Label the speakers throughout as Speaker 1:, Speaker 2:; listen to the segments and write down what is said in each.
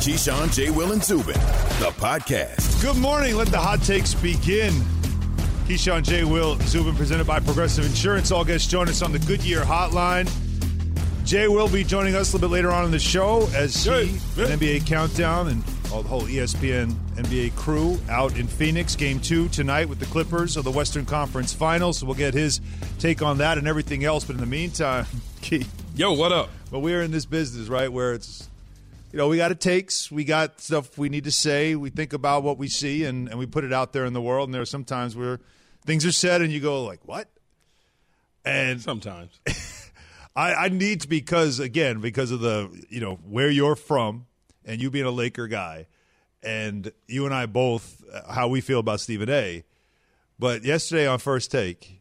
Speaker 1: Keyshawn, J. Will, and Zubin, the podcast.
Speaker 2: Good morning. Let the hot takes begin. Keyshawn, J. Will, Zubin, presented by Progressive Insurance. All guests join us on the Goodyear Hotline. Jay will be joining us a little bit later on in the show as an NBA Countdown and all the whole ESPN NBA crew out in Phoenix. Game 2 tonight with the Clippers of the Western Conference Finals. So we'll get his take on that and everything else. But in the meantime, Key.
Speaker 3: Yo, what up?
Speaker 2: Well, we're in this business, right, where it's, we got takes. We got stuff we need to say. We think about what we see, and we put it out there in the world. And there are some times where things are said and you go like, what? And
Speaker 3: sometimes.
Speaker 2: I need to because of the, where you're from and you being a Laker guy and you and I both, how we feel about Stephen A. But yesterday on First Take,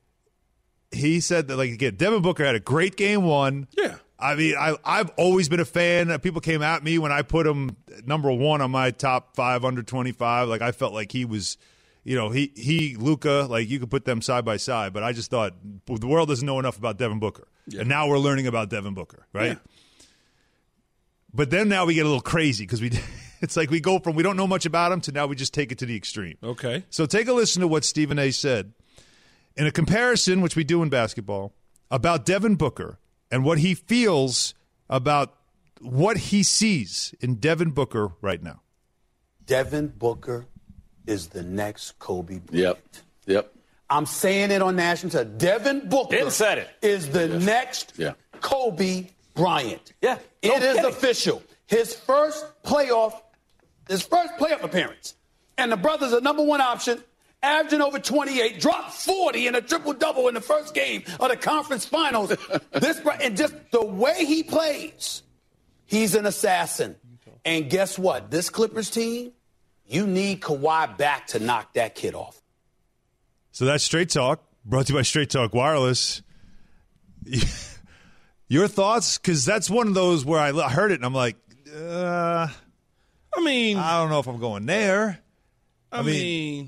Speaker 2: he said that, Devin Booker had a great game 1.
Speaker 3: Yeah.
Speaker 2: I mean, I've always been a fan. People came at me when I put him number 1 on my top 5 under 25. I felt like he was – he Luka, you could put them side by side, but I just thought the world doesn't know enough about Devin Booker. Yeah. And now we're learning about Devin Booker, right? Yeah. But then now we get a little crazy because it's like we go from we don't know much about him to now we just take it to the extreme.
Speaker 3: Okay.
Speaker 2: So take a listen to what Stephen A. said in a comparison, which we do in basketball, about Devin Booker and what he feels about what he sees in Devin Booker right now.
Speaker 4: Devin Booker is the next Kobe Bryant.
Speaker 5: Yep.
Speaker 4: I'm saying it on national television. Devin Booker is the next Kobe Bryant.
Speaker 5: Yeah.
Speaker 4: It is official. His first playoff appearance. And the brother's a number 1 option, averaging over 28, dropped 40 in a triple-double in the first game of the conference finals. And just the way he plays, he's an assassin. And guess what? This Clippers team, you need Kawhi back to knock that kid off.
Speaker 2: So that's Straight Talk, brought to you by Straight Talk Wireless. Your thoughts? Because that's one of those where I heard it and I'm like, I don't know if I'm going there. I mean,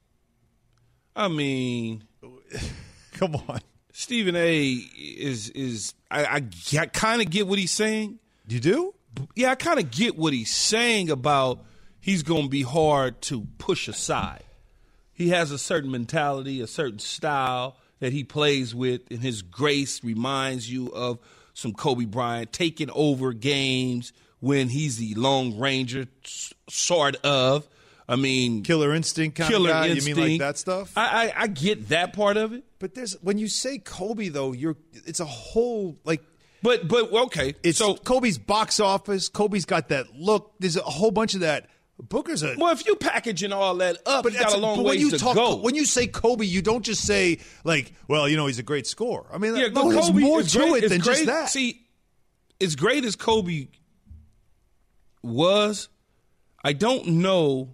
Speaker 2: come on.
Speaker 3: Stephen A. is I kind of get what he's saying.
Speaker 2: You do?
Speaker 3: Yeah, I kind of get what he's saying about he's going to be hard to push aside. He has a certain mentality, a certain style that he plays with, and his grace reminds you of some Kobe Bryant taking over games when he's the Lone Ranger, sort of. I mean,
Speaker 2: Killer Instinct kind of guy?
Speaker 3: Instinct.
Speaker 2: You mean like that stuff?
Speaker 3: I get that part of it.
Speaker 2: But when you say Kobe, though, it's a whole,
Speaker 3: But okay.
Speaker 2: It's Kobe's box office. Kobe's got that look. There's a whole bunch of that. Booker's a...
Speaker 3: Well, if you packaging all that up, you got a long ways to go.
Speaker 2: When you say Kobe, you don't just say, he's a great scorer. I mean, there's
Speaker 3: Kobe,
Speaker 2: more to it than just that.
Speaker 3: See, as great as Kobe was, I don't know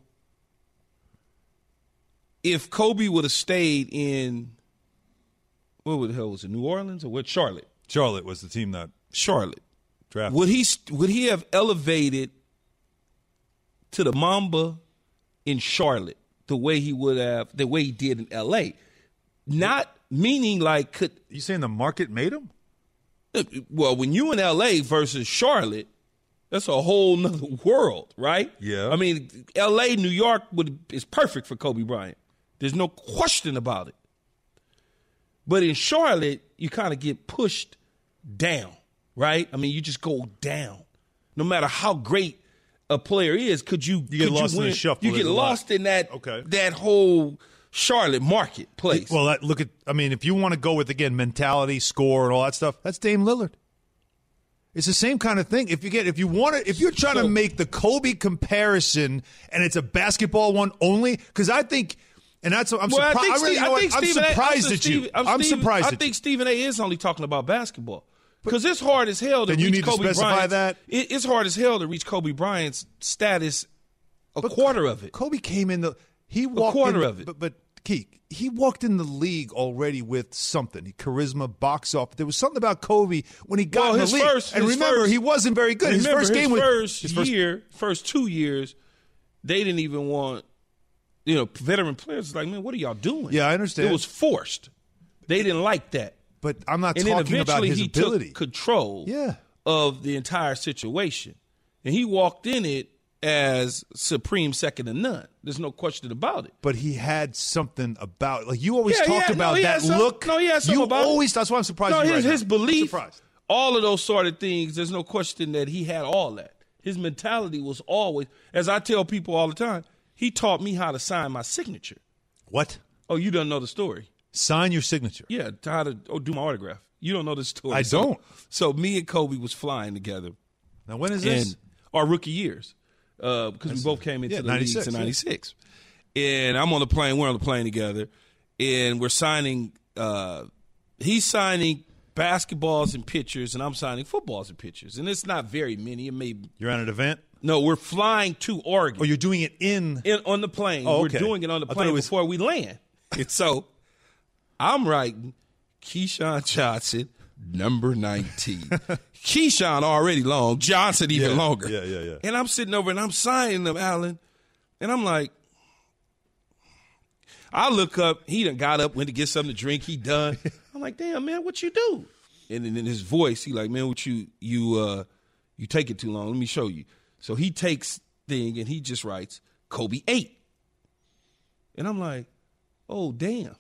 Speaker 3: if Kobe would have stayed in, what the hell was it, New Orleans or what? Charlotte.
Speaker 2: Charlotte was the team that
Speaker 3: Charlotte
Speaker 2: drafted.
Speaker 3: Would he have elevated to the Mamba in Charlotte the way he did in L.A.? Not meaning could
Speaker 2: you saying the market made him?
Speaker 3: Well, when you in L.A. versus Charlotte, that's a whole nother world, right?
Speaker 2: Yeah.
Speaker 3: I mean, L.A., New York is perfect for Kobe Bryant. There's no question about it. But in Charlotte, you kind of get pushed down, right? I mean, you just go down. No matter how great a player is, you
Speaker 2: get lost in the shuffle.
Speaker 3: You get lost in that whole Charlotte marketplace.
Speaker 2: Well, if you want to go with, again, mentality, score, and all that stuff, that's Dame Lillard. It's the same kind of thing. If you're trying to make the Kobe comparison and it's a basketball one only, because I think, and that's I'm surprised. I'm surprised.
Speaker 3: I think Stephen A. is only talking about basketball. Because it's hard as hell to reach Kobe Bryant. Then you need to specify that? It's hard as hell to reach Kobe Bryant's status, quarter of it.
Speaker 2: Kobe came in he walked
Speaker 3: a quarter of it.
Speaker 2: But Keek, he walked in the league already with something. Charisma, box office. There was something about Kobe when he got in the league. He wasn't very good. His first
Speaker 3: 2 years, they didn't even want, veteran players. Like, man, what are y'all doing?
Speaker 2: Yeah, I understand.
Speaker 3: It was forced. They didn't like that.
Speaker 2: But I'm not talking about his ability.
Speaker 3: Took control of the entire situation. And he walked in it as supreme, second to none. There's no question about it.
Speaker 2: But he had something about, like you always talked about
Speaker 3: he
Speaker 2: that look.
Speaker 3: No, he had something about
Speaker 2: always, that's why I'm surprised.
Speaker 3: No,
Speaker 2: you
Speaker 3: his belief,
Speaker 2: surprised.
Speaker 3: all of those sort of things, there's no question that he had all that. His mentality was always, as I tell people all the time, he taught me how to sign my signature.
Speaker 2: What?
Speaker 3: Oh, you don't know the story.
Speaker 2: Sign your signature.
Speaker 3: Yeah, how to do my autograph. You don't know the story.
Speaker 2: I don't.
Speaker 3: So me and Kobe was flying together.
Speaker 2: Now, when is this?
Speaker 3: And our rookie years. Because we both came into the leagues in 96. And I'm on the plane. We're on the plane together. And we're signing he's signing basketballs and pictures, and I'm signing footballs and pictures. And it's not very many. It may.
Speaker 2: You're on an event?
Speaker 3: No, we're flying to Oregon.
Speaker 2: Oh, you're doing it
Speaker 3: on the plane.
Speaker 2: Oh, okay.
Speaker 3: We're doing it on the plane before we land. And so I'm writing Keyshawn Johnson, number 19. Keyshawn already long, Johnson even longer.
Speaker 2: Yeah.
Speaker 3: And I'm sitting over and I'm signing them, Allen. And I'm like, I look up, he done got up, went to get something to drink, he done. I'm like, damn, man, what you do? And then in his voice, he like, man, what you take it too long. Let me show you. So he takes thing and he just writes Kobe 8. And I'm like, oh, damn.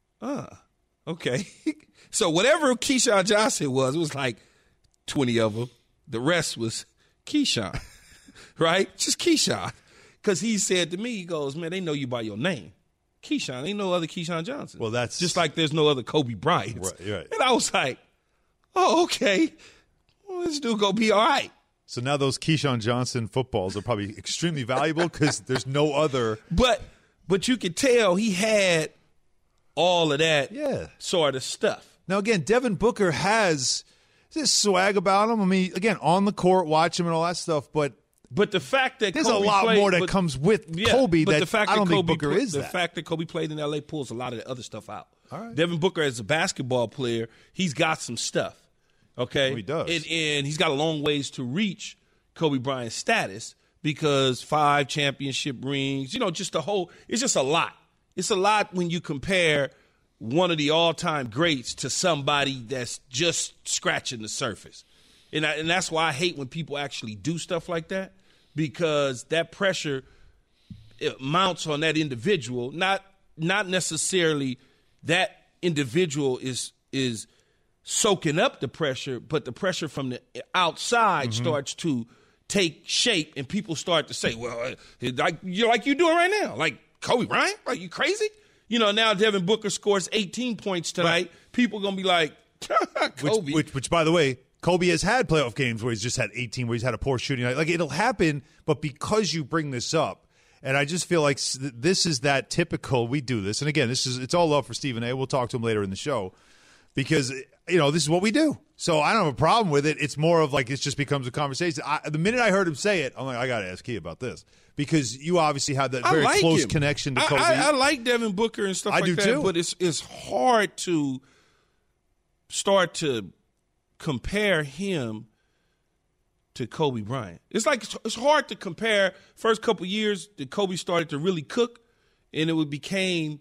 Speaker 3: Okay. So whatever Keyshawn Johnson was, it was like 20 of them. The rest was Keyshawn, right? Just Keyshawn. Because he said to me, he goes, man, they know you by your name. Keyshawn, ain't no other Keyshawn Johnson.
Speaker 2: Well, that's
Speaker 3: just like there's no other Kobe Bryant.
Speaker 2: Right.
Speaker 3: And I was like, oh, okay. Well, this dude gonna be all right.
Speaker 2: So now those Keyshawn Johnson footballs are probably extremely valuable because there's no other.
Speaker 3: But you could tell he had all of that sort of stuff.
Speaker 2: Now, again, Devin Booker has this swag about him. I mean, again, on the court, watch him and all that stuff. But
Speaker 3: the fact that
Speaker 2: there's
Speaker 3: Kobe
Speaker 2: a lot
Speaker 3: played,
Speaker 2: more that comes with Kobe
Speaker 3: but
Speaker 2: that
Speaker 3: the fact
Speaker 2: I don't
Speaker 3: that
Speaker 2: think
Speaker 3: Kobe
Speaker 2: Booker is
Speaker 3: the
Speaker 2: that.
Speaker 3: fact that Kobe played in L.A. pulls a lot of the other stuff out.
Speaker 2: All right.
Speaker 3: Devin Booker, as a basketball player, he's got some stuff. Okay?
Speaker 2: Oh, he does.
Speaker 3: And he's got a long ways to reach Kobe Bryant's status because 5 championship rings, just the whole – it's just a lot. It's a lot when you compare one of the all-time greats to somebody that's just scratching the surface. And that's why I hate when people actually do stuff like that because that pressure mounts on that individual. Not necessarily that individual is soaking up the pressure, but the pressure from the outside starts to take shape, and people start to say, well, like you doing right now, like Kobe Bryant? Are you crazy? Now Devin Booker scores 18 points tonight. Right. People are going to be like, Kobe.
Speaker 2: Which, by the way, Kobe has had playoff games where he's just had 18, where he's had a poor shooting night. Like, it'll happen, but because you bring this up, and I just feel like this is that typical, we do this. And again, it's all love for Stephen A. We'll talk to him later in the show because, this is what we do. So I don't have a problem with it. It's more of like it just becomes a conversation. The minute I heard him say it, I'm like, I got to ask Key about this because you obviously have that very close connection to Kobe.
Speaker 3: I like Devin Booker and stuff like that. I do too. But it's hard to start to compare him to Kobe Bryant. It's like it's hard to compare first couple years that Kobe started to really cook, and it became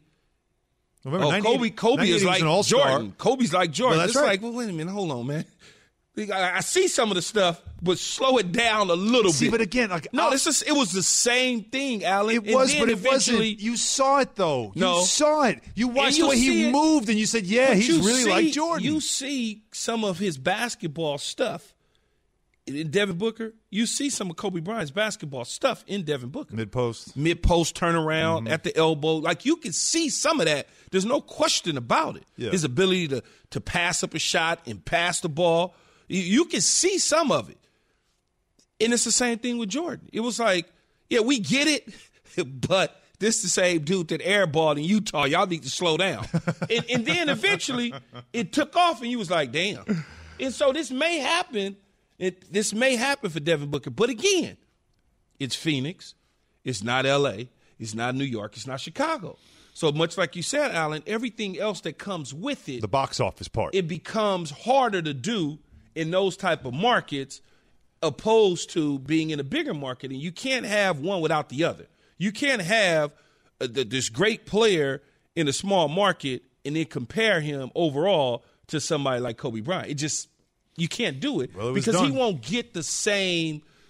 Speaker 3: Kobe is like Jordan. Kobe's like Jordan.
Speaker 2: Well,
Speaker 3: it's like, well, wait a minute, hold on, man. I see some of the stuff, but slow it down a little bit.
Speaker 2: But again,
Speaker 3: it was the same thing, Allen.
Speaker 2: It was, but it wasn't. You saw it, though.
Speaker 3: No.
Speaker 2: You saw it. You watched the way he moved, and you said, yeah, he's really like Jordan.
Speaker 3: You see some of his basketball stuff in Devin Booker. You see some of Kobe Bryant's basketball stuff in Devin Booker.
Speaker 2: Mid-post
Speaker 3: turnaround at the elbow. Like, you can see some of that. There's no question about it.
Speaker 2: Yeah.
Speaker 3: His ability to pass up a shot and pass the ball. You can see some of it. And it's the same thing with Jordan. It was like, yeah, we get it, but this is the same dude that airballed in Utah. Y'all need to slow down. and then eventually it took off, and you was like, damn. And so this may happen. This may happen for Devin Booker. But again, it's Phoenix. It's not L.A. It's not New York. It's not Chicago. So much like you said, Allen, everything else that comes with it.
Speaker 2: The box office part.
Speaker 3: It becomes harder to do in those type of markets opposed to being in a bigger market. And you can't have one without the other. You can't have this great player in a small market and then compare him overall to somebody like Kobe Bryant. You can't do it because he won't get the same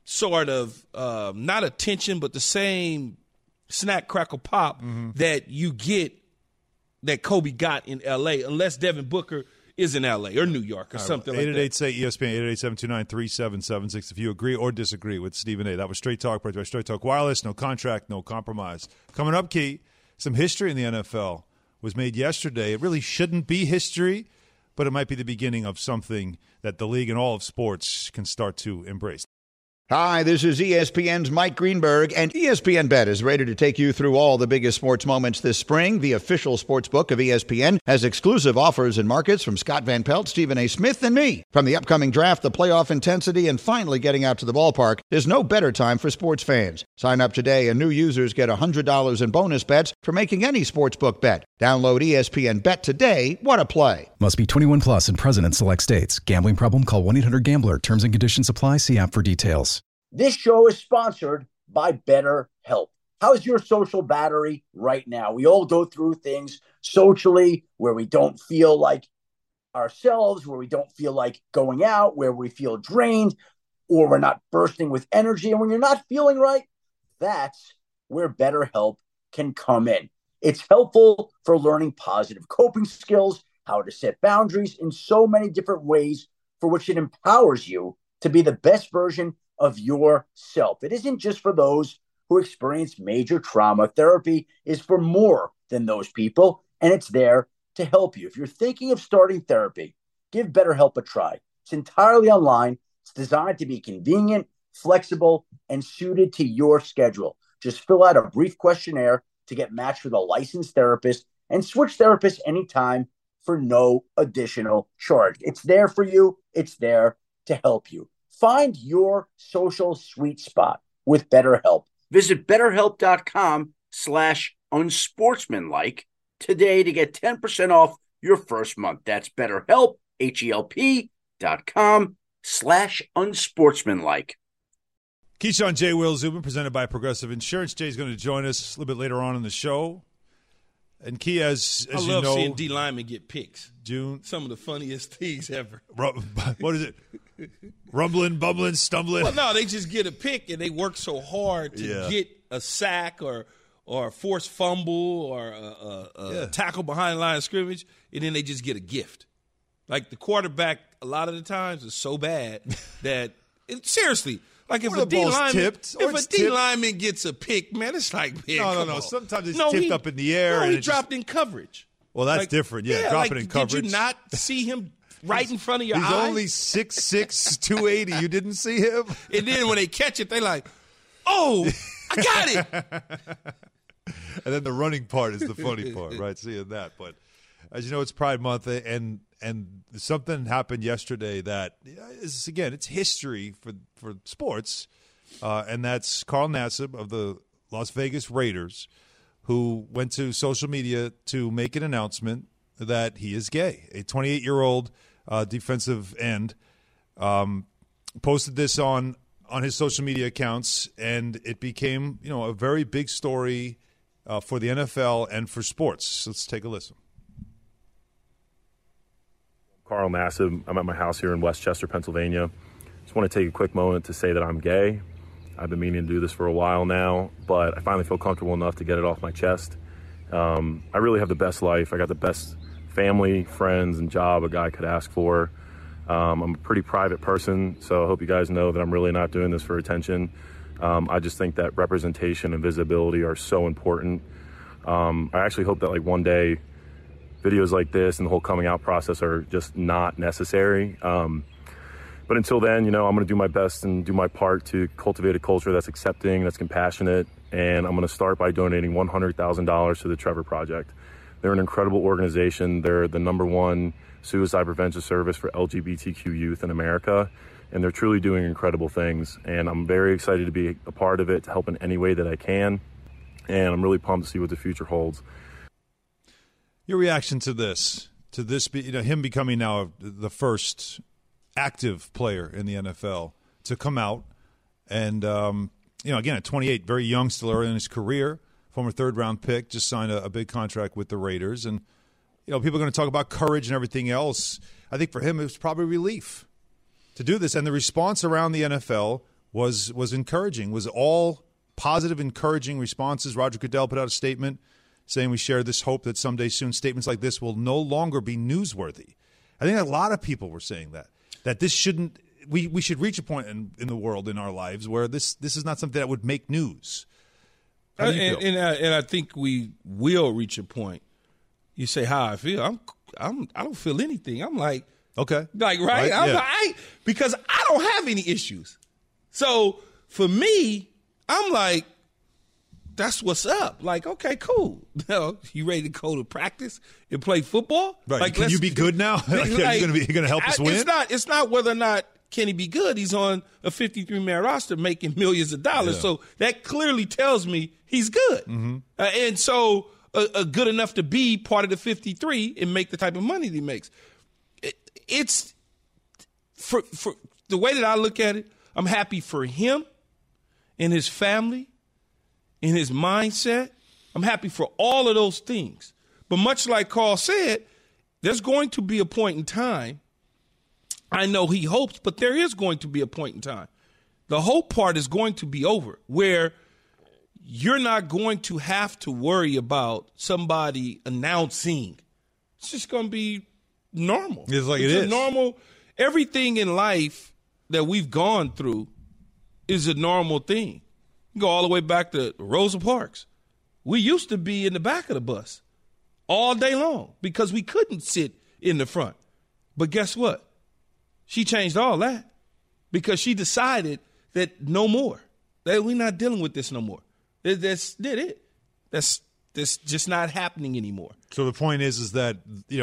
Speaker 3: sort of not attention, but the same snack, crackle, pop that you get that Kobe got in L.A., unless Devin Booker is in L.A. or New York or something like that.
Speaker 2: 888-SAY-ESPN, 888-729-3776 if you agree or disagree with Stephen A. That was Straight Talk, brought to you by Straight Talk Wireless. No contract, no compromise. Coming up, Key, some history in the NFL was made yesterday. It really shouldn't be history, but it might be the beginning of something that the league and all of sports can start to embrace.
Speaker 5: Hi, this is ESPN's Mike Greenberg, and ESPN Bet is ready to take you through all the biggest sports moments this spring. The official sports book of ESPN has exclusive offers and markets from Scott Van Pelt, Stephen A. Smith, and me. From the upcoming draft, the playoff intensity, and finally getting out to the ballpark, there's no better time for sports fans. Sign up today, and new users get $100 in bonus bets for making any sportsbook bet. Download ESPN Bet today. What a play.
Speaker 6: Must be 21 plus and present in select states. Gambling problem? Call 1-800-GAMBLER. Terms and conditions apply. See app for details.
Speaker 7: This show is sponsored by BetterHelp. How's your social battery right now? We all go through things socially where we don't feel like ourselves, where we don't feel like going out, where we feel drained, or we're not bursting with energy. And when you're not feeling right, that's where BetterHelp can come in. It's helpful for learning positive coping skills, how to set boundaries in so many different ways for which it empowers you to be the best version of yourself. It isn't just for those who experience major trauma. Therapy is for more than those people, and it's there to help you. If you're thinking of starting therapy, give BetterHelp a try. It's entirely online. It's designed to be convenient, flexible, and suited to your schedule. Just fill out a brief questionnaire to get matched with a licensed therapist and switch therapists anytime for no additional charge. It's there for you. It's there to help you. Find your social sweet spot with BetterHelp. Visit BetterHelp.com/unsportsmanlike today to get 10% off your first month. That's BetterHelp, HELP.com/unsportsmanlike.
Speaker 2: Keyshawn, J. Will, Zubin, presented by Progressive Insurance. Jay's going to join us a little bit later on in the show. And Key, as
Speaker 3: I
Speaker 2: you
Speaker 3: love
Speaker 2: know,
Speaker 3: seeing D linemen get picks.
Speaker 2: June.
Speaker 3: Some of the funniest things ever.
Speaker 2: What is it? Rumbling, bumbling, stumbling?
Speaker 3: Well, no, they just get a pick, and they work so hard to get a sack or a forced fumble or a tackle behind the line of scrimmage, and then they just get a gift. Like the quarterback, a lot of the times, is so bad that seriously. Like if a D lineman gets a pick, man, it's like, man,
Speaker 2: no. Sometimes it's tipped up in the air.
Speaker 3: No,
Speaker 2: and
Speaker 3: he dropped in coverage.
Speaker 2: Well, that's different. Yeah, dropping in coverage.
Speaker 3: Did you not see him right in front of your eyes?
Speaker 2: He's only 6'6", 280. You didn't see him?
Speaker 3: And then when they catch it, they like, oh, I got it.
Speaker 2: And then the running part is the funny part, right? Seeing that. But as you know, it's Pride Month, and something happened yesterday that is, again, it's history for sports, and that's Carl Nassib of the Las Vegas Raiders, who went to social media to make an announcement that he is gay. A 28-year-old defensive end posted this on his social media accounts, and it became, a very big story for the NFL and for sports. Let's take a listen.
Speaker 8: Carl Nassib. I'm at my house here in Westchester, Pennsylvania. Just want to take a quick moment to say that I'm gay. I've been meaning to do this for a while now, but I finally feel comfortable enough to get it off my chest. I really have the best life. I got the best family, friends, and job a guy could ask for. I'm a pretty private person, so I hope you guys know that I'm really not doing this for attention. I just think that representation and visibility are so important. I actually hope that one day videos like this and the whole coming out process are just not necessary. But until then, I'm going to do my best and do my part to cultivate a culture that's accepting, that's compassionate, and I'm going to start by donating $100,000 to the Trevor Project. They're an incredible organization. They're the #1 suicide prevention service for LGBTQ youth in America, and they're truly doing incredible things. And I'm very excited to be a part of it, to help in any way that I can, and I'm really pumped to see what the future holds.
Speaker 2: Your reaction to this, him becoming now the first active player in the NFL to come out and, again, at 28, very young, still early in his career, former third-round pick, just signed a big contract with the Raiders. And, people are going to talk about courage and everything else. I think for him it was probably relief to do this. And the response around the NFL was encouraging, was all positive, encouraging responses. Roger Goodell put out a statement saying we share this hope that someday soon statements like this will no longer be newsworthy. I think a lot of people were saying that this shouldn't – we should reach a point in the world, in our lives, where this is not something that would make news.
Speaker 3: And I think we will reach a point. You say how I feel. I don't feel anything. I'm like,
Speaker 2: okay,
Speaker 3: like right. Because I don't have any issues. So for me, I'm like, that's what's up. Like, okay, cool. You ready to go to practice and play football?
Speaker 2: Right.
Speaker 3: Like,
Speaker 2: can you be good now? Like, you're going to help us win?
Speaker 3: It's not whether or not can he be good. He's on a 53-man roster making millions of dollars. Yeah. So that clearly tells me he's good. Mm-hmm. And so good enough to be part of the 53 and make the type of money that he makes. It's for the way that I look at it, I'm happy for him and his family and his mindset. I'm happy for all of those things. But much like Carl said, there's going to be a point in time. I know he hopes, but there is going to be a point in time. The hope part is going to be over, where you're not going to have to worry about somebody announcing. It's just going to be normal.
Speaker 2: It's like it is.
Speaker 3: Normal. Everything in life that we've gone through is a normal thing. You go all the way back to Rosa Parks. We used to be in the back of the bus all day long because we couldn't sit in the front. But guess what? She changed all that because she decided that no more. That we're not dealing with this no more. That's it. That's just not happening anymore.
Speaker 2: So the point is that,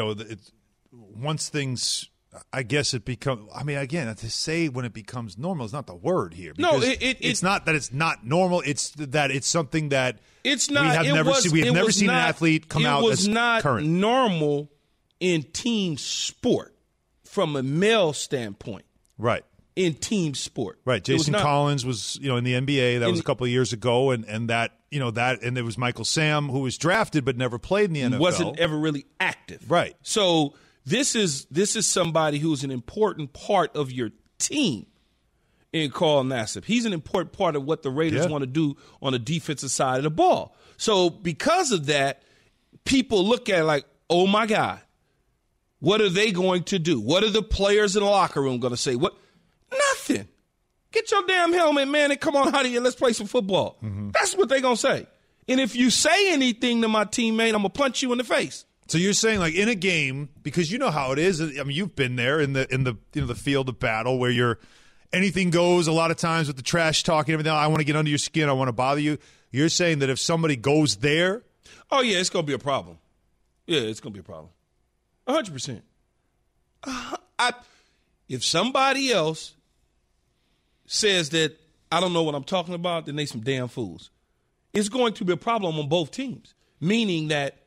Speaker 2: once things, I guess it becomes, I mean, again, to say when it becomes normal is not the word here.
Speaker 3: No,
Speaker 2: it's not that it's not normal. It's that it's something that
Speaker 3: it's not.
Speaker 2: We have never seen an athlete come out as current.
Speaker 3: It was not normal in team sport from a male standpoint.
Speaker 2: Right.
Speaker 3: In team sport.
Speaker 2: Right. Jason Collins was, in the NBA. That was a couple of years ago. And that, and there was Michael Sam, who was drafted but never played in the NFL.
Speaker 3: Wasn't ever really active.
Speaker 2: Right.
Speaker 3: So this is somebody who's an important part of your team in Carl Nassib. He's an important part of what the Raiders want to do on the defensive side of the ball. So because of that, people look at it like, oh, my God, what are they going to do? What are the players in the locker room going to say? What? Nothing. Get your damn helmet, man, and come on out of here. Let's play some football. Mm-hmm. That's what they're going to say. And if you say anything to my teammate, I'm going to punch you in the face.
Speaker 2: So you're saying, like, in a game, because you know how it is. I mean, you've been there in the field of battle where anything goes a lot of times with the trash talking and everything. I want to get under your skin. I want to bother you. You're saying that if somebody goes there.
Speaker 3: Oh, yeah, it's going to be a problem. Yeah, it's going to be a problem. 100%. If somebody else says that I don't know what I'm talking about, then they some damn fools. It's going to be a problem on both teams, meaning that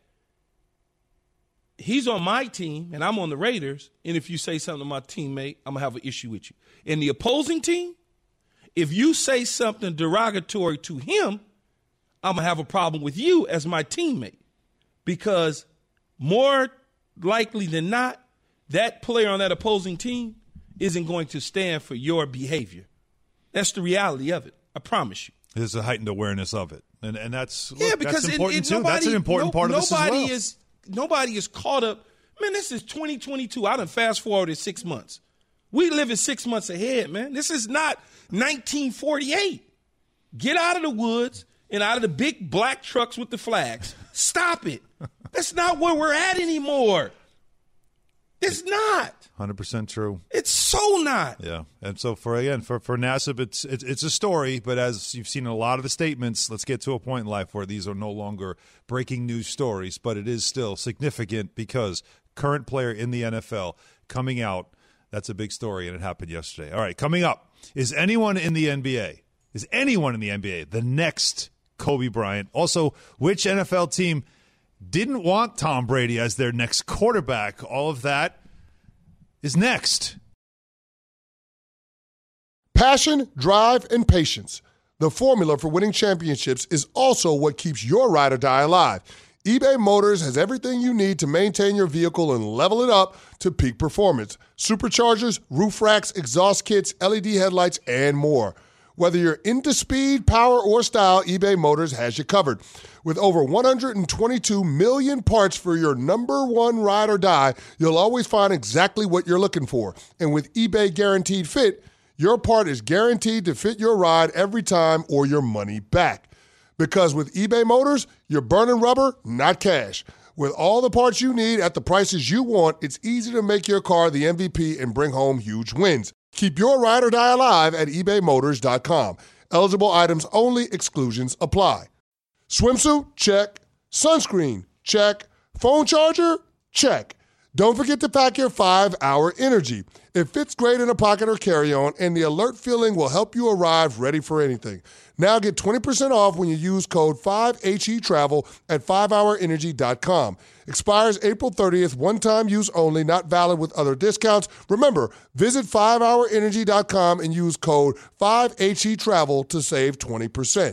Speaker 3: he's on my team and I'm on the Raiders, and if you say something to my teammate, I'm going to have an issue with you. In the opposing team, if you say something derogatory to him, I'm going to have a problem with you as my teammate, because more likely than not, that player on that opposing team isn't going to stand for your behavior. That's the reality of it. I promise you.
Speaker 2: There's a heightened awareness of it. And that's,
Speaker 3: because
Speaker 2: that's important too. That's an important part of this as well.
Speaker 3: Nobody is caught up. Man, this is 2022. I done fast forwarded 6 months. We live in 6 months ahead, man. This is not 1948. Get out of the woods and out of the big black trucks with the flags. Stop it. That's not where we're at anymore. It's not.
Speaker 2: 100% true.
Speaker 3: It's so not.
Speaker 2: Yeah. And so for Nassib, it's a story, but as you've seen in a lot of the statements, let's get to a point in life where these are no longer breaking news stories, but it is still significant because current player in the NFL coming out, that's a big story, and it happened yesterday. All right, coming up, is anyone in the NBA the next Kobe Bryant? Also, which NFL team didn't want Tom Brady as their next quarterback? All of that is next.
Speaker 9: Passion, drive, and patience. The formula for winning championships is also what keeps your ride or die alive. eBay Motors has everything you need to maintain your vehicle and level it up to peak performance. Superchargers, roof racks, exhaust kits, LED headlights, and more. Whether you're into speed, power, or style, eBay Motors has you covered. With over 122 million parts for your number one ride or die, you'll always find exactly what you're looking for. And with eBay Guaranteed Fit, your part is guaranteed to fit your ride every time or your money back. Because with eBay Motors, you're burning rubber, not cash. With all the parts you need at the prices you want, it's easy to make your car the MVP and bring home huge wins. Keep your ride or die alive at ebaymotors.com. Eligible items only. Exclusions apply. Swimsuit? Check. Sunscreen? Check. Phone charger? Check. Don't forget to pack your 5-Hour Energy. It fits great in a pocket or carry-on, and the alert feeling will help you arrive ready for anything. Now get 20% off when you use code 5HETRAVEL at 5hourenergy.com. Expires April 30th, one-time use only, not valid with other discounts. Remember, visit 5hourenergy.com and use code 5HETRAVEL to save 20%.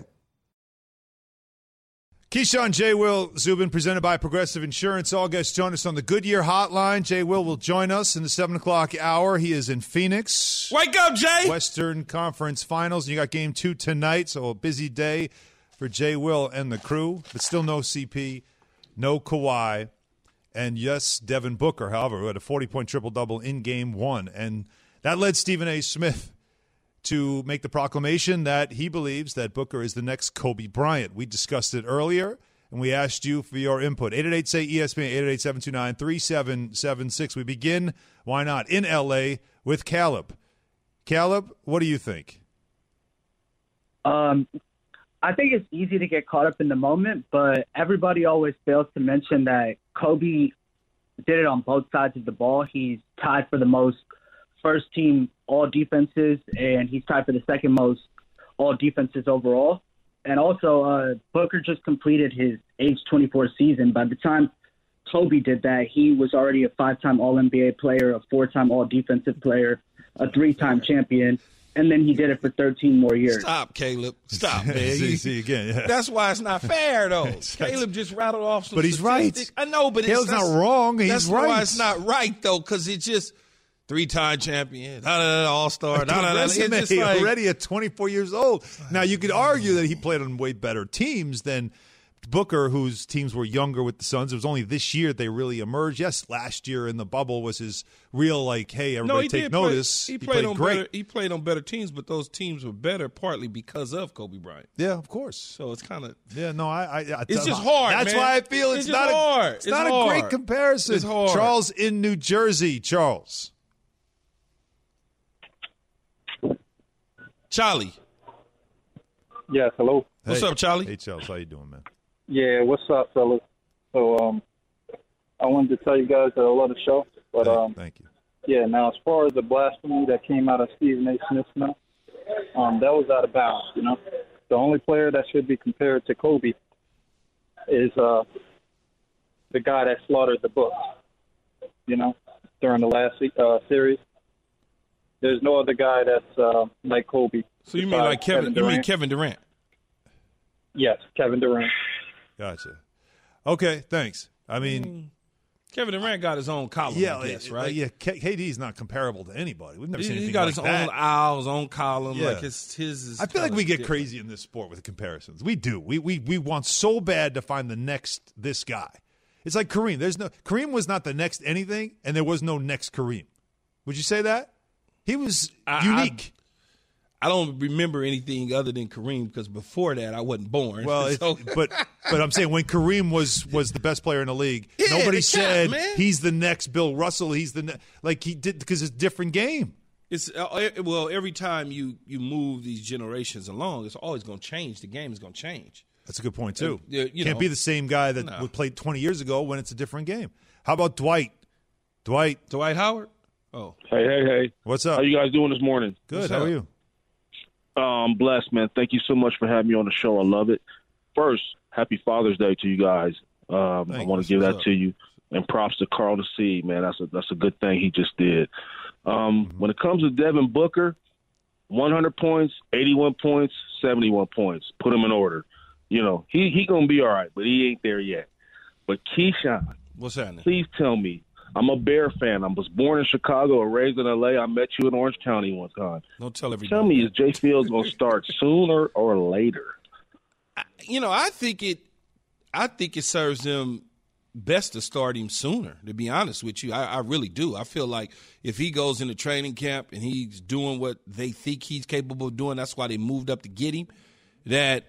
Speaker 2: Keyshawn, J. Will, Zubin, presented by Progressive Insurance. All guests join us on the Goodyear Hotline. J. Will join us in the 7 o'clock hour. He is in Phoenix.
Speaker 3: Wake up, Jay!
Speaker 2: Western Conference Finals. And you got game 2 tonight, so a busy day for J. Will and the crew. But still no CP, no Kawhi, and yes, Devin Booker, however, who had a 40-point triple-double in game 1. And that led Stephen A. Smith to make the proclamation that he believes that Booker is the next Kobe Bryant. We discussed it earlier, and we asked you for your input. 888-SAY-ESPN, 888-729-3776. We begin, why not, in L.A. with Caleb. Caleb, what do you think?
Speaker 10: I think it's easy to get caught up in the moment, but everybody always fails to mention that Kobe did it on both sides of the ball. He's tied for the most first-team all defenses, and he's tied for the second most all defenses overall. And also, Booker just completed his age 24 season. By the time Kobe did that, he was already a 5-time All-NBA player, a 4-time All-Defensive player, a 3-time champion, and then he did it for 13 more years.
Speaker 3: Stop, Caleb. Stop, man.
Speaker 2: See again. Yeah.
Speaker 3: That's why it's not fair, though. Caleb just rattled off some
Speaker 2: But he's right.
Speaker 3: I know, but
Speaker 2: Caleb's not wrong. He's
Speaker 3: that's
Speaker 2: right.
Speaker 3: Why it's not right, though, because it's just 3-time champion, all-star.
Speaker 2: It's just like, already at 24 years old. Now, you could argue that he played on way better teams than Booker, whose teams were younger with the Suns. It was only this year they really emerged. Yes, last year in the bubble was his real, like, hey, everybody take notice.
Speaker 3: He played
Speaker 2: on great.
Speaker 3: He played on better teams, but those teams were better partly because of Kobe Bryant.
Speaker 2: Yeah, of course.
Speaker 3: So it's kind of
Speaker 2: it's
Speaker 3: just hard.
Speaker 2: That's
Speaker 3: man.
Speaker 2: why I feel it's not
Speaker 3: hard.
Speaker 2: It's not a great comparison.
Speaker 3: It's hard.
Speaker 2: Charles in New Jersey. Charles.
Speaker 3: Charlie.
Speaker 11: Yes, hello.
Speaker 3: What's up, Charlie?
Speaker 2: Hey, Charles. How you doing, man?
Speaker 11: Yeah, what's up, fellas? So, I wanted to tell you guys that I love the show. But,
Speaker 2: thank you.
Speaker 11: Yeah, now, as far as the blasphemy that came out of Stephen A. Smith's mouth, that was out of bounds, you know. The only player that should be compared to Kobe is the guy that slaughtered the book, you know, during the last series. There's no other guy that's like Kobe.
Speaker 3: So you mean like Kevin Durant?
Speaker 11: Yes, Kevin Durant.
Speaker 2: Gotcha. Okay, thanks. I mean,
Speaker 3: Kevin Durant got his own column, I guess, right?
Speaker 2: Yeah, KD's not comparable to anybody. We've never seen anything
Speaker 3: he got
Speaker 2: like
Speaker 3: his
Speaker 2: that.
Speaker 3: own aisle, his own column.
Speaker 2: Yeah.
Speaker 3: Like his
Speaker 2: I feel like we get
Speaker 3: different.
Speaker 2: crazy in this sport with comparisons. We do. We want so bad to find the next this guy. It's like Kareem. Kareem was not the next anything, and there was no next Kareem. Would you say that? He was unique.
Speaker 3: I don't remember anything other than Kareem because before that I wasn't born.
Speaker 2: Well, but I'm saying when Kareem was the best player in the league, nobody said he's the next Bill Russell. He's like he did because it's a different game.
Speaker 3: It's every time you move these generations along, it's always going to change. The game is going to change.
Speaker 2: That's a good point too.
Speaker 3: Can't
Speaker 2: be the same guy that played 20 years ago when it's a different game. How about Dwight? Dwight
Speaker 3: Howard. Oh,
Speaker 12: hey!
Speaker 2: What's up?
Speaker 12: How you guys doing this morning?
Speaker 2: Good. How are you?
Speaker 12: Blessed, man. Thank you so much for having me on the show. I love it. First, happy Father's Day to you guys. I want to give that to you, and props to Carl C. Man, that's a good thing he just did. When it comes to Devin Booker, 100 points, 81 points, 71 points. Put him in order. You know, he gonna be all right, but he ain't there yet. But Keyshawn,
Speaker 3: what's happening?
Speaker 12: Please tell me. I'm a Bear fan. I was born in Chicago and raised in L.A. I met you in Orange County one time.
Speaker 3: Don't tell everybody.
Speaker 12: Tell me, is Jay Fields going to start sooner or later?
Speaker 3: I think it serves them best to start him sooner, to be honest with you. I really do. I feel like if he goes into training camp and he's doing what they think he's capable of doing, that's why they moved up to get him, that,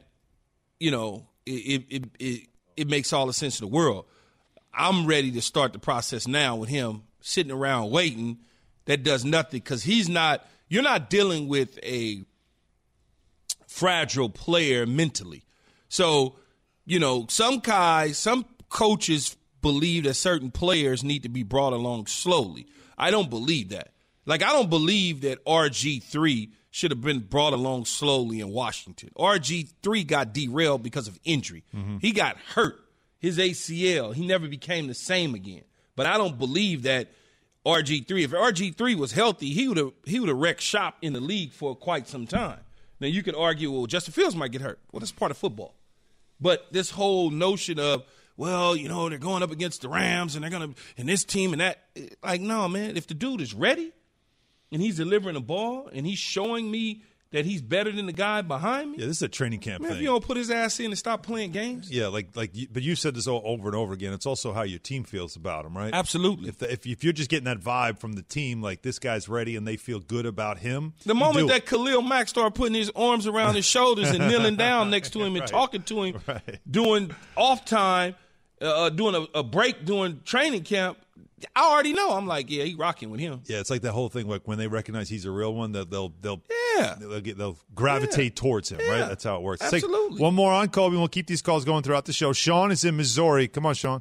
Speaker 3: it makes all the sense in the world. I'm ready to start the process now with him sitting around waiting. That does nothing because you're not dealing with a fragile player mentally. So, some coaches believe that certain players need to be brought along slowly. I don't believe that. I don't believe that RG3 should have been brought along slowly in Washington. RG3 got derailed because of injury. Mm-hmm. He got hurt. His ACL, he never became the same again. But I don't believe that RG3, if RG3 was healthy, he would have wrecked shop in the league for quite some time. Now, you could argue, well, Justin Fields might get hurt. Well, that's part of football. But this whole notion of, well, they're going up against the Rams and they're going to, and this team and that, no, man, if the dude is ready and he's delivering the ball and he's showing me that he's better than the guy behind me.
Speaker 2: Yeah, this is a training camp thing.
Speaker 3: If you don't put his ass in and stop playing games.
Speaker 2: Yeah, but you said this over and over again. It's also how your team feels about him, right?
Speaker 3: Absolutely.
Speaker 2: If you're just getting that vibe from the team, like this guy's ready and they feel good about him.
Speaker 3: The moment that Khalil Mack started putting his arms around his shoulders and kneeling down next to him and talking to him, doing off time, doing a break during training camp, I already know. I'm like, yeah, he rocking with him.
Speaker 2: Yeah, it's like that whole thing. Like when they recognize he's a real one, they'll gravitate towards him. Right? That's how it works.
Speaker 3: Absolutely.
Speaker 2: Let's take one more on, Kobe. We'll keep these calls going throughout the show. Sean is in Missouri. Come on, Sean.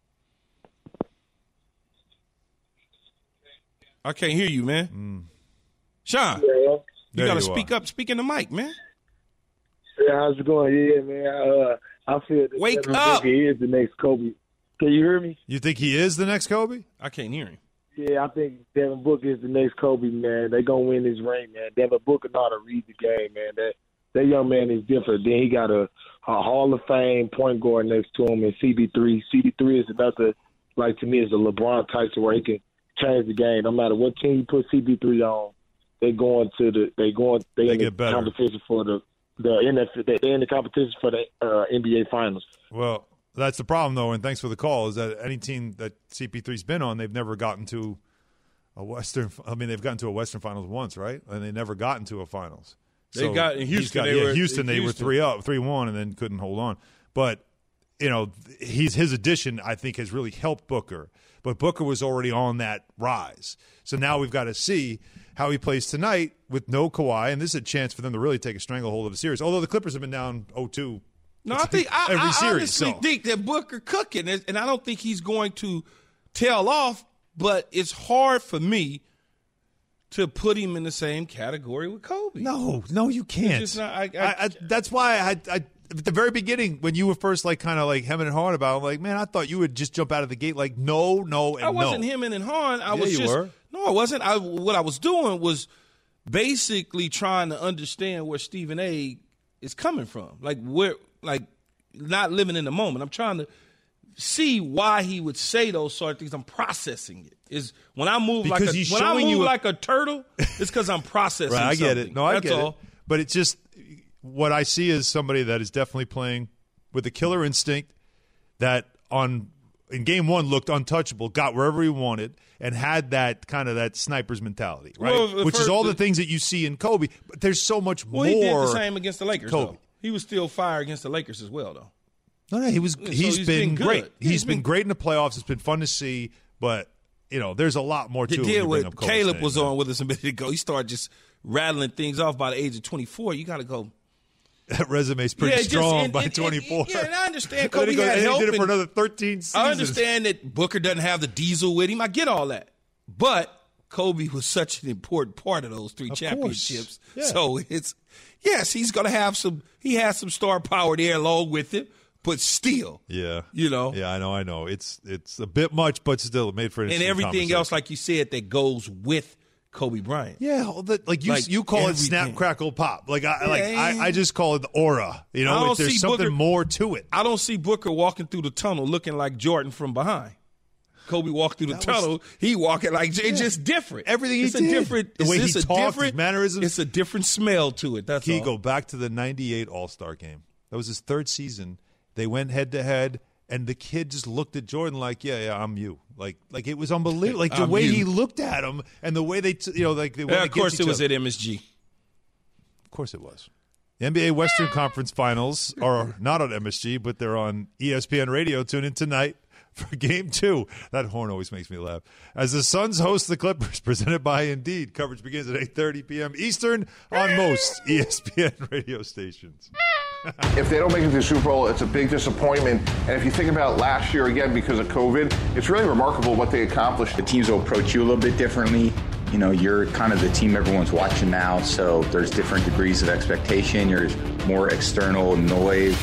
Speaker 3: I can't hear you, man. Sean, you got to speak up. Speak in the mic, man.
Speaker 13: Yeah, how's it going? Yeah, man. I feel that
Speaker 3: Wake up.
Speaker 13: He is the next Kobe. Can you hear me?
Speaker 2: You think he is the next Kobe?
Speaker 3: I can't hear him.
Speaker 13: Yeah, I think Devin Booker is the next Kobe, man. They're going to win this ring, man. Devin Booker know how to read the game, man. That young man is different. Then he got a Hall of Fame point guard next to him in CB3. CB3 is another, to me, is a LeBron type where he can change the game. No matter what team you put CB3 on, they in the competition for the NFL. They're in the competition for the NBA Finals.
Speaker 2: Well, that's the problem, though, and thanks for the call, is that any team that CP3's been on, they've never gotten to a Western – they've gotten to a Western Finals once, right? And they never got into a Finals.
Speaker 3: They got – in Houston,
Speaker 2: they were 3-1 and then couldn't hold on. But, his addition, I think, has really helped Booker. But Booker was already on that rise. So now we've got to see how he plays tonight with no Kawhi, and this is a chance for them to really take a stranglehold of the series. Although the Clippers have been down 0-2.
Speaker 3: No, I honestly think that Booker cooking, and I don't think he's going to tail off, but it's hard for me to put him in the same category with Kobe.
Speaker 2: No, you can't.
Speaker 3: It's just not,
Speaker 2: that's why I at the very beginning, when you were first kind of hemming and hawing about it, I'm like, man, I thought you would just jump out of the gate like no, and no.
Speaker 3: I wasn't hemming and hawing.
Speaker 2: Were.
Speaker 3: No, I wasn't. What I was doing was basically trying to understand where Stephen A. is coming from. Not living in the moment. I'm trying to see why he would say those sort of things. I'm processing it. Is when I move like a turtle, it's because I'm processing.
Speaker 2: Right, I get
Speaker 3: something.
Speaker 2: it. No, I
Speaker 3: That's
Speaker 2: get
Speaker 3: all.
Speaker 2: it. But it's just what I see is somebody that is definitely playing with a killer instinct that in game one looked untouchable, got wherever he wanted, and had that kind of that sniper's mentality, right?
Speaker 3: Well,
Speaker 2: which is all the things that you see in Kobe. But there's so much more.
Speaker 3: Well, he did the same against the Lakers,
Speaker 2: Kobe.
Speaker 3: though. He was still fire against the Lakers as well, though.
Speaker 2: No, he's been great.
Speaker 3: Good.
Speaker 2: He's been great in the playoffs. It's been fun to see, but there's a lot more to it.
Speaker 3: The deal with Caleb was on with us a minute ago. He started just rattling things off by the age of 24. You got to go.
Speaker 2: That resume's pretty strong by 24.
Speaker 3: And I understand Kobe had help.
Speaker 2: He did it for another 13 seasons.
Speaker 3: I understand that Booker doesn't have the diesel with him. I get all that. But Kobe was such an important part of those three championships.
Speaker 2: Yeah.
Speaker 3: So he's going to have he has some star power there along with him, but still.
Speaker 2: Yeah.
Speaker 3: Yeah,
Speaker 2: I know. It's a bit much, but still it made for an
Speaker 3: and everything else, like you said, that goes with Kobe Bryant.
Speaker 2: Yeah, you call it snap, crackle, pop. I just call it the aura. There's something more to it.
Speaker 3: I don't see Booker walking through the tunnel looking like Jordan from behind. Kobe walked through the tunnel. He walking like it's just different.
Speaker 2: Everything
Speaker 3: it's
Speaker 2: he did.
Speaker 3: Different,
Speaker 2: the way he
Speaker 3: talked,
Speaker 2: his mannerisms.
Speaker 3: It's a different smell to it. That's all.
Speaker 2: Go back to the 98 All-Star game. That was his third season. They went head-to-head, and the kid just looked at Jordan like, yeah, I'm you. Like it was unbelievable. Like the way he looked at him and the way they,
Speaker 3: of course it was at MSG.
Speaker 2: Of course it was. The NBA Western Conference Finals are not on MSG, but they're on ESPN Radio. Tune in tonight for Game 2. That horn always makes me laugh. As the Suns host the Clippers, presented by Indeed. Coverage begins at 8:30 p.m. Eastern on most ESPN radio stations.
Speaker 14: If they don't make it to the Super Bowl, it's a big disappointment. And if you think about last year, again, because of COVID, it's really remarkable what they accomplished.
Speaker 15: The teams will approach you a little bit differently. You know, you're kind of the team everyone's watching now, so there's different degrees of expectation. There's more external noise.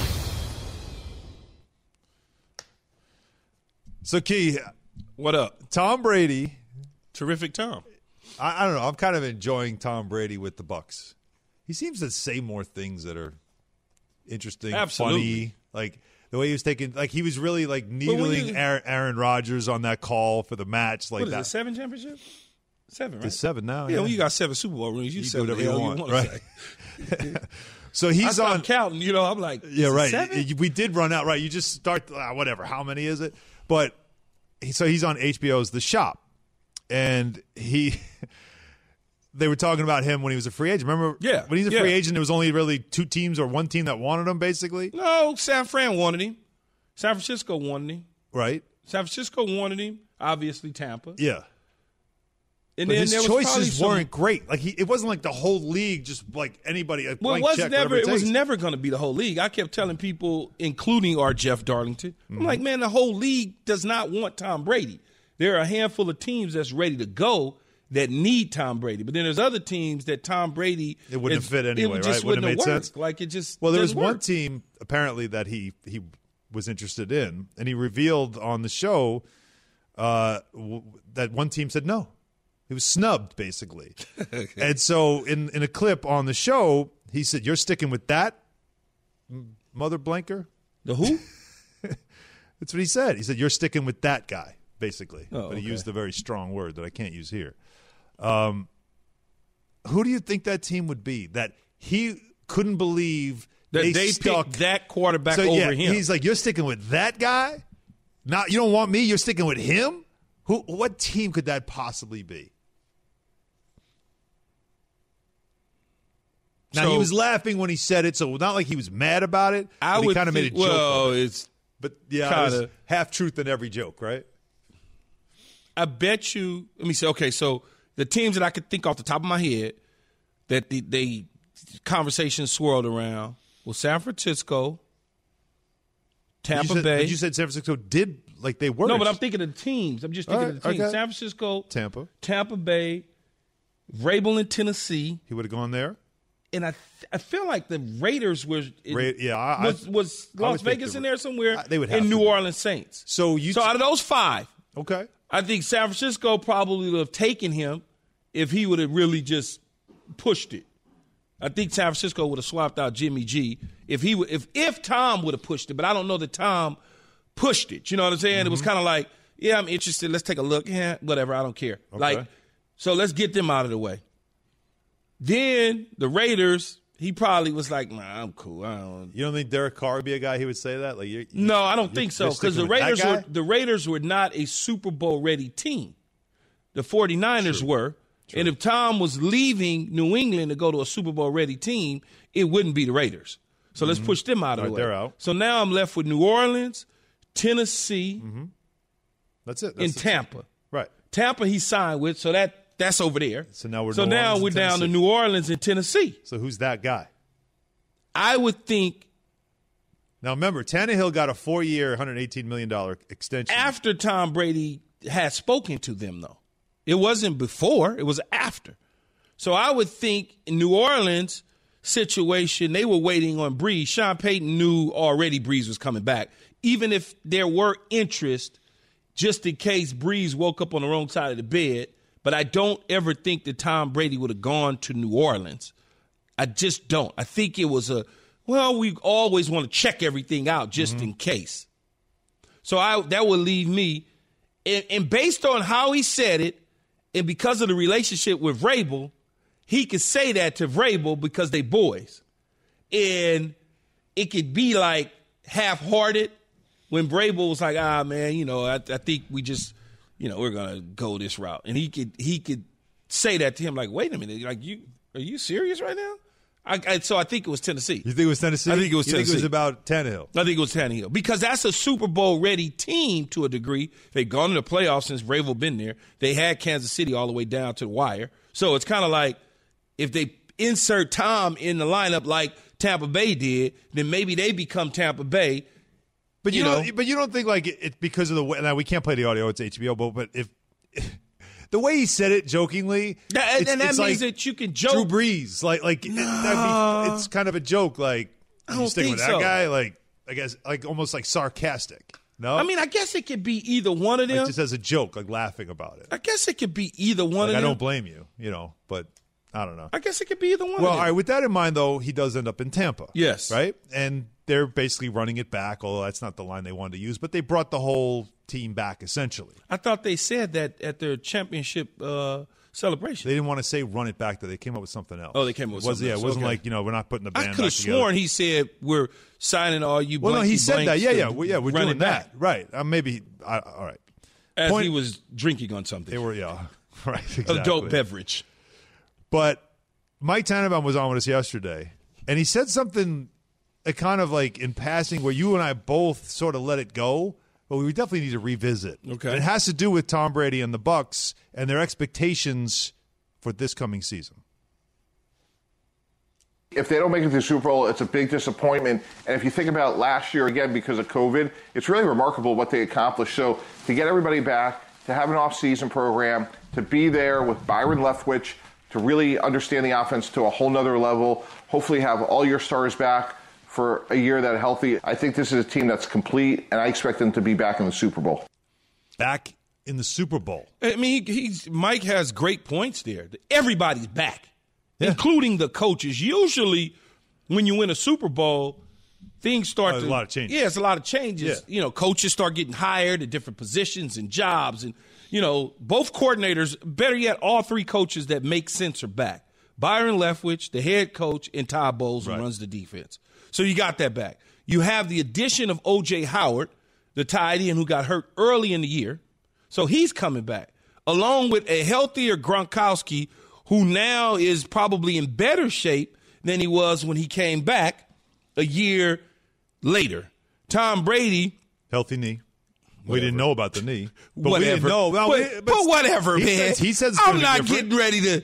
Speaker 2: So, Key,
Speaker 3: what up?
Speaker 2: Tom Brady.
Speaker 3: Terrific Tom.
Speaker 2: I don't know. I'm kind of enjoying Tom Brady with the Bucs. He seems to say more things that are interesting, funny. Like the way he was taking, like he was really like needling Aaron Rodgers on that call for the match. Like
Speaker 3: what is it, 7 championships? 7, right?
Speaker 2: It's 7 now.
Speaker 3: Yeah, well, you got 7 Super Bowl rings. You
Speaker 2: do whatever you want,
Speaker 3: right?
Speaker 2: So he's
Speaker 3: on counting. You know, I'm like,
Speaker 2: yeah, right.
Speaker 3: 7?
Speaker 2: We did run out, right? You just start whatever. How many is it? But so he's on HBO's The Shop, and they were talking about him when he was a free agent. Remember?
Speaker 3: Yeah.
Speaker 2: When he's a free agent, there was only really 2 teams or 1 team that wanted him, basically.
Speaker 3: No, San Fran wanted him. San Francisco wanted him.
Speaker 2: Right.
Speaker 3: San Francisco wanted him. Obviously, Tampa.
Speaker 2: Yeah.
Speaker 3: And
Speaker 2: but
Speaker 3: then
Speaker 2: his
Speaker 3: there was
Speaker 2: choices weren't great. Like it wasn't like the whole league, just like anybody.
Speaker 3: Well, it was never going to be the whole league. I kept telling people, including our Jeff Darlington, I'm like, man, the whole league does not want Tom Brady. There are a handful of teams that's ready to go that need Tom Brady, but then there's other teams that Tom Brady
Speaker 2: it wouldn't have fit anyway,
Speaker 3: it just
Speaker 2: right? Wouldn't have made sense.
Speaker 3: Like it just
Speaker 2: well, there was
Speaker 3: work.
Speaker 2: One team apparently that he was interested in, and he revealed on the show that one team said no. He was snubbed, basically. Okay. And so in a clip on the show, he said, "You're sticking with that, mother blanker?"
Speaker 3: The who?
Speaker 2: That's what he said. He said, "You're sticking with that guy," basically.
Speaker 3: Oh,
Speaker 2: but he used a very strong word that I can't use here. Who do you think that team would be? That he couldn't believe
Speaker 3: that they
Speaker 2: stuck
Speaker 3: picked that quarterback over him.
Speaker 2: He's like, "You're sticking with that guy? Not you don't want me, you're sticking with him?" What team could that possibly be? Now, he was laughing when he said it, so not like he was mad about it. But he kind of made a joke.
Speaker 3: Well, it's
Speaker 2: but yeah, it was half truth in every joke, right?
Speaker 3: I bet you. Let me say. Okay, so the teams that I could think off the top of my head that the conversation swirled around was San Francisco, Tampa Bay.
Speaker 2: But you said San Francisco did like they were.
Speaker 3: No, but I'm thinking of the teams. I'm just thinking of the teams. Okay. San Francisco, Tampa Bay, Vrabel in Tennessee.
Speaker 2: He would have gone there.
Speaker 3: And I feel like the Raiders were was Las Vegas in there somewhere.
Speaker 2: They would have
Speaker 3: in New Orleans Saints.
Speaker 2: So
Speaker 3: out of those 5,
Speaker 2: okay,
Speaker 3: I think San Francisco probably would have taken him if he would have really just pushed it. I think San Francisco would have swapped out Jimmy G if Tom would have pushed it. But I don't know that Tom pushed it. You know what I'm saying? Mm-hmm. It was kind of like, yeah, I'm interested. Let's take a look. Yeah, whatever. I don't care. Okay. So let's get them out of the way. Then the Raiders, he probably was like, "Nah, I'm cool."
Speaker 2: You don't think Derek Carr would be a guy he would say that? Like,
Speaker 3: no, I don't think so because the Raiders were not a Super Bowl ready team. The 49ers were, and if Tom was leaving New England to go to a Super Bowl ready team, it wouldn't be the Raiders. So let's push them out of the way.
Speaker 2: They're out.
Speaker 3: So now I'm left with New Orleans, Tennessee,
Speaker 2: that's it,
Speaker 3: and Tampa.
Speaker 2: Right,
Speaker 3: Tampa he signed with, so that's over there.
Speaker 2: So now we're
Speaker 3: down to New Orleans and Tennessee.
Speaker 2: So who's that guy?
Speaker 3: I would think.
Speaker 2: Now remember, Tannehill got a 4-year, $118 million extension
Speaker 3: after Tom Brady had spoken to them. Though it wasn't before; it was after. So I would think in New Orleans situation, they were waiting on Breeze. Sean Payton knew already Breeze was coming back, even if there were interest, just in case Breeze woke up on the wrong side of the bed. But I don't ever think that Tom Brady would have gone to New Orleans. I just don't. I think it was we always want to check everything out just in case. So that would leave me And based on how he said it, and because of the relationship with Vrabel, he could say that to Vrabel because they boys. And it could be like half-hearted when Vrabel was like, man, I think we just, we're going to go this route. And he could say that to him like, wait a minute, like, are you serious right now? So I think it was Tennessee.
Speaker 2: You think it was Tennessee?
Speaker 3: I think it was Tennessee.
Speaker 2: You think it was about Tannehill?
Speaker 3: I think it was Tannehill. Because that's a Super Bowl-ready team to a degree. They've gone to the playoffs since Vrabel been there. They had Kansas City all the way down to the wire. So it's kind of like if they insert Tom in the lineup like Tampa Bay did, then maybe they become Tampa Bay.
Speaker 2: But you don't think like it's because of the way – now, we can't play the audio. It's HBO. But if – the way he said it jokingly,
Speaker 3: that means
Speaker 2: like
Speaker 3: that you can joke.
Speaker 2: Drew Brees, it's kind of a joke. Like,
Speaker 3: I don't
Speaker 2: sticking
Speaker 3: think
Speaker 2: with that
Speaker 3: so.
Speaker 2: guy, like I guess, like almost like sarcastic. No,
Speaker 3: I mean, I guess it could be either one of them.
Speaker 2: Like just as a joke, like laughing about it.
Speaker 3: I guess it could be either one of them.
Speaker 2: I don't blame you, but I don't know.
Speaker 3: I guess it could be either one.
Speaker 2: Well,
Speaker 3: of them.
Speaker 2: all right. With that in mind, though, he does end up in Tampa.
Speaker 3: Yes,
Speaker 2: right, and they're basically running it back. Although that's not the line they wanted to use, but they brought the whole team back essentially.
Speaker 3: I thought they said that at their championship celebration.
Speaker 2: They didn't want to say run it back, though. They came up with something else.
Speaker 3: Oh, they came up with something else.
Speaker 2: Yeah, it wasn't
Speaker 3: okay.
Speaker 2: like, we're not putting the band
Speaker 3: I could have sworn he said we're signing all you
Speaker 2: Well, no, he said that. Yeah, we're doing
Speaker 3: that.
Speaker 2: that. Right. Maybe, all right.
Speaker 3: As he was drinking on something.
Speaker 2: They were, right, exactly.
Speaker 3: A dope beverage.
Speaker 2: But Mike Tannenbaum was on with us yesterday, and he said something kind of like in passing where you and I both sort of let it go, but we definitely need to revisit.
Speaker 3: Okay.
Speaker 2: And it has to do with Tom Brady and the Bucs and their expectations for this coming season.
Speaker 14: If they don't make it to the Super Bowl, it's a big disappointment. And if you think about last year, again, because of COVID, it's really remarkable what they accomplished. So to get everybody back, to have an off-season program, to be there with Byron Leftwich, to really understand the offense to a whole nother level, hopefully have all your stars back for a year that are healthy. I think this is a team that's complete, and I expect them to be back in the Super Bowl.
Speaker 2: Back in the Super Bowl.
Speaker 3: I mean, Mike has great points there. Everybody's back, including the coaches. Usually when you win a Super Bowl, things start
Speaker 2: a lot of changes.
Speaker 3: Yeah, it's a lot of changes.
Speaker 2: Yeah.
Speaker 3: Coaches start getting hired at different positions and jobs. And, both coordinators, better yet, all three coaches that make sense are back. Byron Leftwich, the head coach, and Todd Bowles, who runs the defense. So you got that back. You have the addition of O.J. Howard, the tight end who got hurt early in the year. So he's coming back, along with a healthier Gronkowski, who now is probably in better shape than he was when he came back a year later. Tom Brady.
Speaker 2: Healthy knee. We didn't know about the knee. But
Speaker 3: whatever.
Speaker 2: We didn't know.
Speaker 3: But whatever, man.
Speaker 2: He says it's
Speaker 3: I'm not getting ready to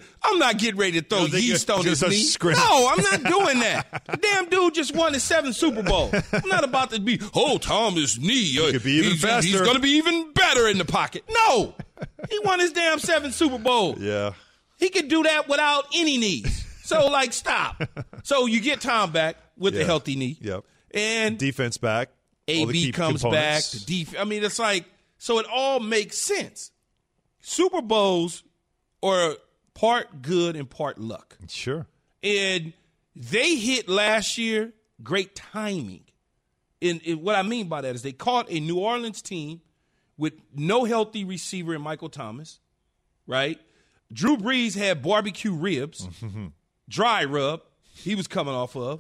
Speaker 3: throw yeast on his knee. No, I'm not doing that. The damn dude just won his 7th Super Bowl. I'm not about to be, Tom's knee. He
Speaker 2: could be even faster.
Speaker 3: He's going to be even better in the pocket. No. He won his damn 7th Super Bowl.
Speaker 2: Yeah.
Speaker 3: He could do that without any knees. So, stop. So you get Tom back with the healthy knee.
Speaker 2: Yep.
Speaker 3: And
Speaker 2: defense back.
Speaker 3: AB comes back. It's like, so it all makes sense. Super Bowls are part good and part luck.
Speaker 2: Sure.
Speaker 3: And they hit last year, great timing. And what I mean by that is they caught a New Orleans team with no healthy receiver in Michael Thomas, right? Drew Brees had barbecue ribs, dry rub he was coming off of.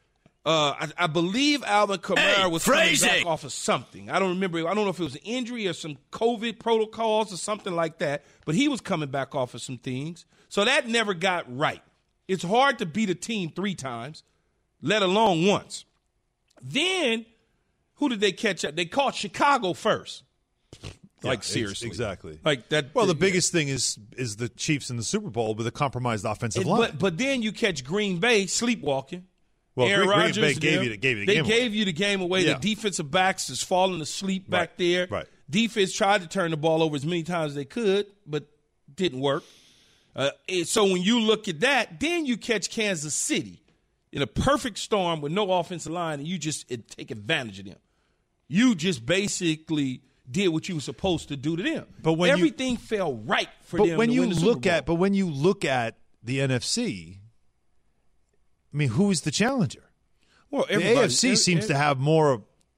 Speaker 3: I believe Alvin Kamara was coming back off of something. I don't remember. I don't know if it was an injury or some COVID protocols or something like that, but he was coming back off of some things. So that never got right. It's hard to beat a team 3 times, let alone once. Then, who did they catch up? They caught Chicago first. Seriously.
Speaker 2: Exactly.
Speaker 3: Like that.
Speaker 2: Well, the biggest thing is the Chiefs in the Super Bowl with a compromised offensive line.
Speaker 3: But then you catch Green Bay sleepwalking.
Speaker 2: Well,
Speaker 3: Aaron Rodgers
Speaker 2: Green Bay gave you the game
Speaker 3: away. The defensive backs is falling asleep back there.
Speaker 2: Right.
Speaker 3: Defense tried to turn the ball over as many times as they could, but didn't work. So when you look at that, then you catch Kansas City in a perfect storm with no offensive line, and you just take advantage of them. You just basically did what you were supposed to do to them.
Speaker 2: But when
Speaker 3: everything fell right for them.
Speaker 2: When
Speaker 3: to win the Super Bowl.
Speaker 2: But when you look at the NFC, I mean, who's the challenger?
Speaker 3: Well,
Speaker 2: the AFC seems to have more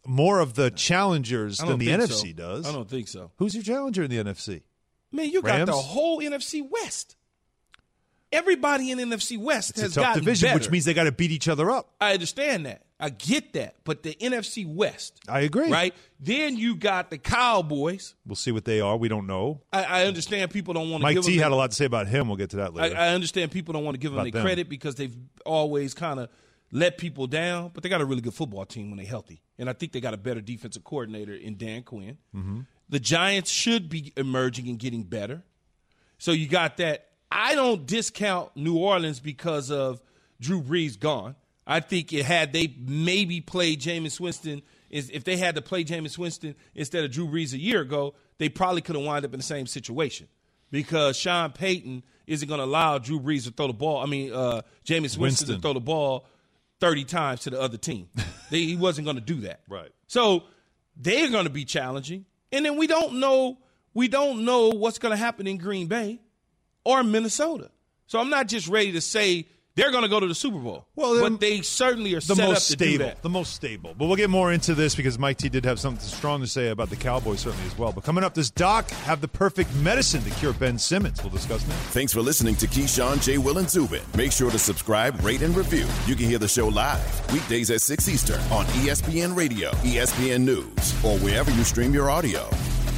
Speaker 2: more of the challengers than the NFC does.
Speaker 3: I don't think so.
Speaker 2: Who's your challenger in the NFC?
Speaker 3: Man, you
Speaker 2: Rams?
Speaker 3: got the whole NFC West. Everybody in NFC West has
Speaker 2: It's a tough
Speaker 3: gotten
Speaker 2: division,
Speaker 3: better.
Speaker 2: which means they got to beat each other up.
Speaker 3: I understand that. I get that. But the NFC West.
Speaker 2: I agree.
Speaker 3: Right? Then you got the Cowboys.
Speaker 2: We'll see what they are. We don't know.
Speaker 3: I understand people don't want to
Speaker 2: Mike
Speaker 3: give
Speaker 2: T
Speaker 3: them
Speaker 2: had a lot to say about him. We'll get to that later.
Speaker 3: I understand people don't want to give them the credit because they've always kind of let people down, but they got a really good football team when they're healthy. And I think they got a better defensive coordinator in Dan Quinn.
Speaker 2: Mm-hmm.
Speaker 3: The Giants should be emerging and getting better. So you got that. I don't discount New Orleans because of Drew Brees gone. I think had they maybe played Jameis Winston, if they had to play Jameis Winston instead of Drew Brees a year ago, they probably could have wound up in the same situation because Sean Payton isn't going to allow Drew Brees to throw the ball. Jameis Winston to throw the ball 30 times to the other team. He wasn't going to do that.
Speaker 2: Right.
Speaker 3: So they're going to be challenging. And then we don't know what's going to happen in Green Bay or Minnesota. So I'm not just ready to say they're going to go to the Super Bowl.
Speaker 2: Well,
Speaker 3: but they certainly are set up to do that.
Speaker 2: The most stable. But we'll get more into this because Mike T did have something strong to say about the Cowboys certainly as well. But coming up, does Doc have the perfect medicine to cure Ben Simmons? We'll discuss next.
Speaker 1: Thanks for listening to Keyshawn, J. Will, and Zubin. Make sure to subscribe, rate, and review. You can hear the show live weekdays at 6 Eastern on ESPN Radio, ESPN News, or wherever you stream your audio.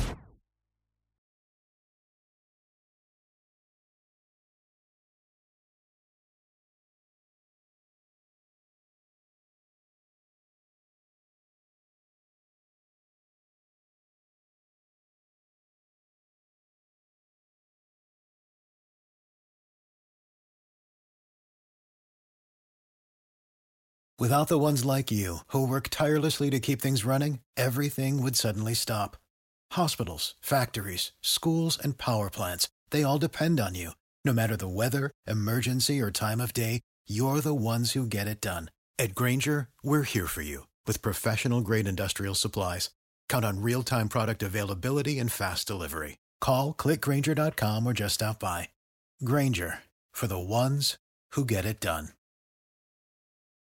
Speaker 16: Without the ones like you, who work tirelessly to keep things running, everything would suddenly stop. Hospitals, factories, schools, and power plants, they all depend on you. No matter the weather, emergency, or time of day, you're the ones who get it done. At Grainger, we're here for you with professional-grade industrial supplies. Count on real-time product availability and fast delivery. Call, click Grainger.com, or just stop by. Grainger, for the ones who get it done.